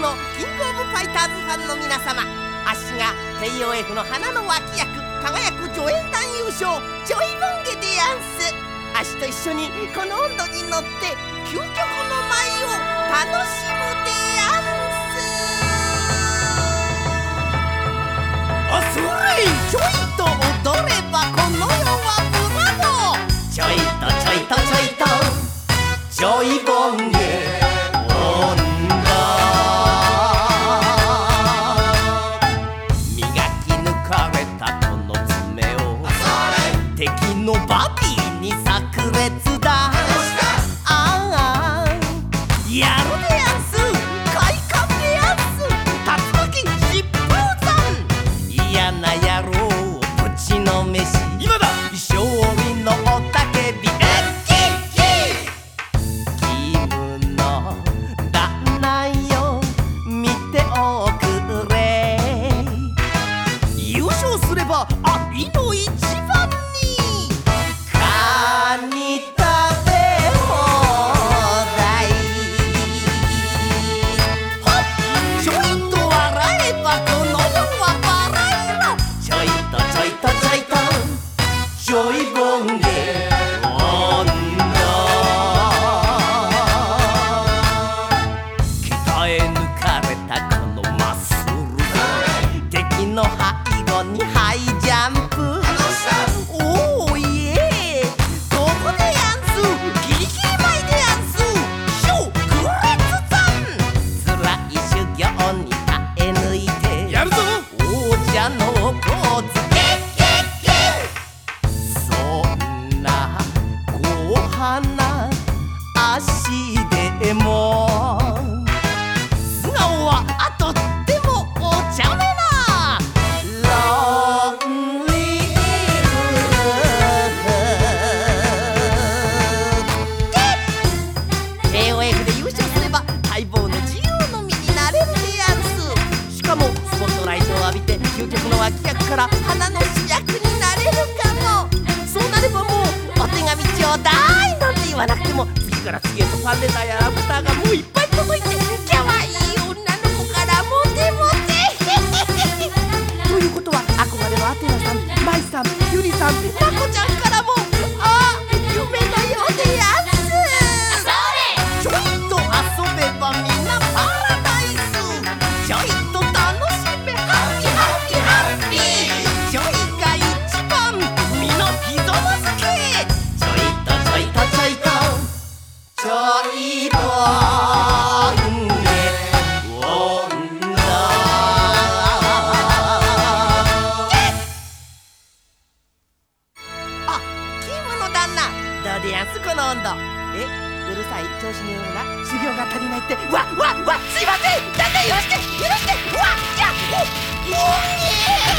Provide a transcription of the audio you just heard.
のキングオブファイターズファンの皆様、あっしが KOF の花の脇役輝く助演団優勝ジョイボンゲでやんす。あっしと一緒にこの温度に乗って究極の舞を楽しむでやんす。あ、それちょいと踊ればこの世はブラボー。ちょいとちょいとちょいとジョイボンゲのバディに炸裂だ。ああやるでやんす、快感でやんす。竜巻疾風山、嫌な野郎ぶちのめし今だ。勝利の雄たけび気分の旦那よ見ておくれ。優勝すれば愛の一番ジョイボンゲ温度鍛え抜かれたこのマッスル、敵の背後にハイジャンプ。おーいえ飛ぶでやんす、ギリギリ前でやんす。超クレツさん辛い修行に耐え抜いてやるぞ王者のポーズ。足でも素顔はとってもお茶目なロンリール。 KOF で優勝すれば待望の自由の身になれるでやんす。しかもスポットライトを浴びて究極の脇役から花の主役になれるかも。そうなればもうお手紙ちょうだいなんて言わなくても次から次へとファンレターやラブターがもういっぱい届いて、かわいい女の子からモテモテということは憧れのアテナさん、マイさん、ユリさん、マコちゃんからも夢のようでやんす。ちょいと遊べばみんなパラダイス。ちょいと楽しめハッピーハッピーハッピー。ちょいが一番身のひぞまずけ。ちょいとちょいとちょいとジョイボンゲ温度。あ、キムの旦那どうでやんすこの温度。うるさい調子に乗るな、修行が足りないって。わすいません旦那、許してわっじゃおんげ